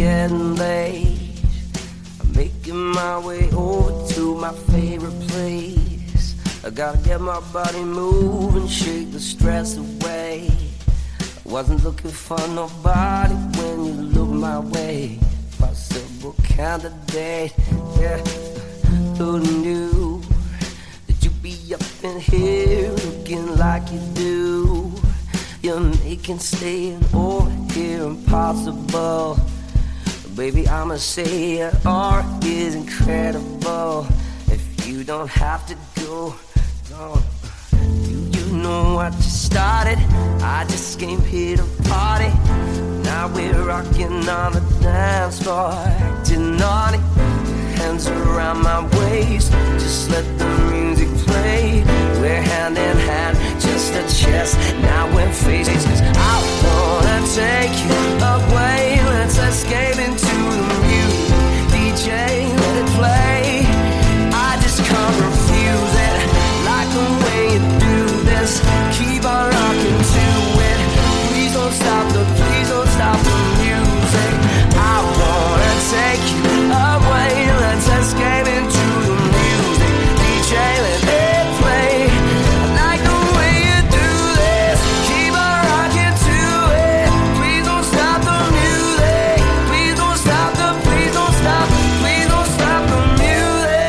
getting late. I'm making my way over to my favorite place. I gotta get my body moving, shake the stress away. I wasn't looking for nobody when you look my way. Possible candidate, yeah. Who knew that you'd be up in here looking like you do? You're making staying over here impossible. Baby, I'ma say your art is incredible. If you don't have to go, don't. You know what you started? I just came here to party. Now we're rocking on the dance floor, acting naughty. Hands around my waist, just let the music play. We're hand in hand, just a chest, now we're faces. Cause I wanna take you away. Let's escape into the music. DJ, let it play. I just can't refuse it. Like the way you do this. Keep on rocking to it. Please don't stop the music. I wanna take you away. Let's escape into the music. DJ, let it play. I like the way you do this. Keep on rocking to it. Please don't stop the music. Please don't stop the, please don't stop, please don't stop the music.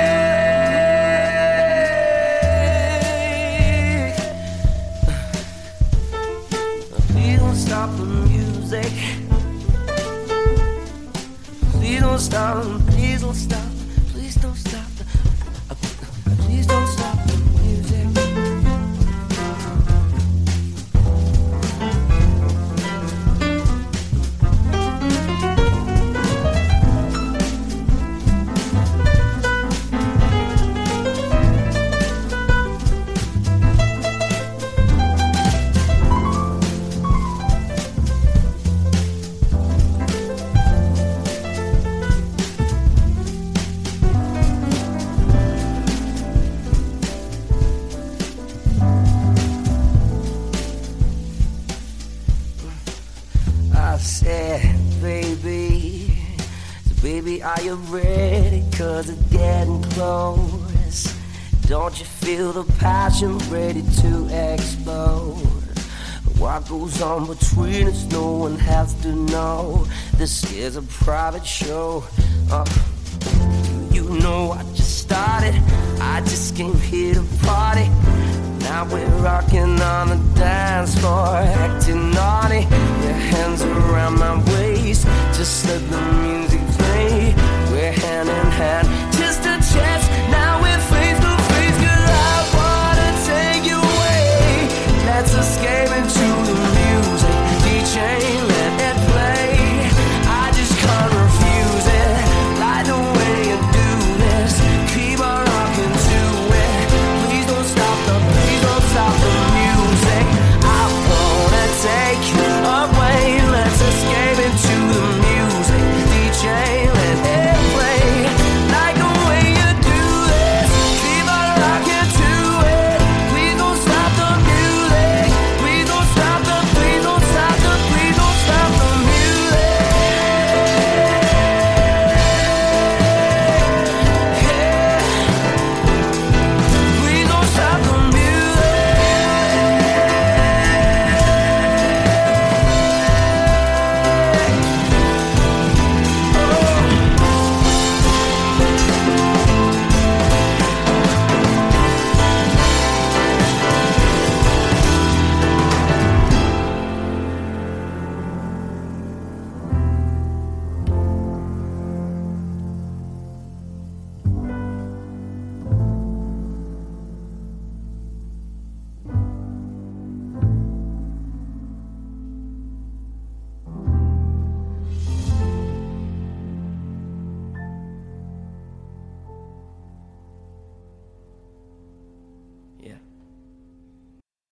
Please don't stop the music. Please don't stop, please don't stop, please don't stop the, please don't stop the music. I said, baby, so baby, are you ready? Cause it's getting close. Don't you feel the passion ready to explode? What goes on between us, no one has to know. This is a private show. You know I just started. I just came here to party. Now we're rocking on the dance floor, acting naughty. Your hands around my waist, just let the music play. We're hand in hand, just a chest.